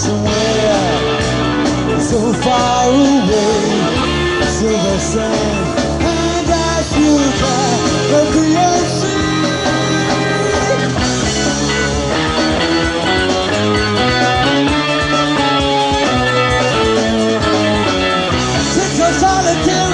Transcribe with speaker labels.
Speaker 1: somewhere so far away. Silver sand, and I feel that of the ocean. Since a solitary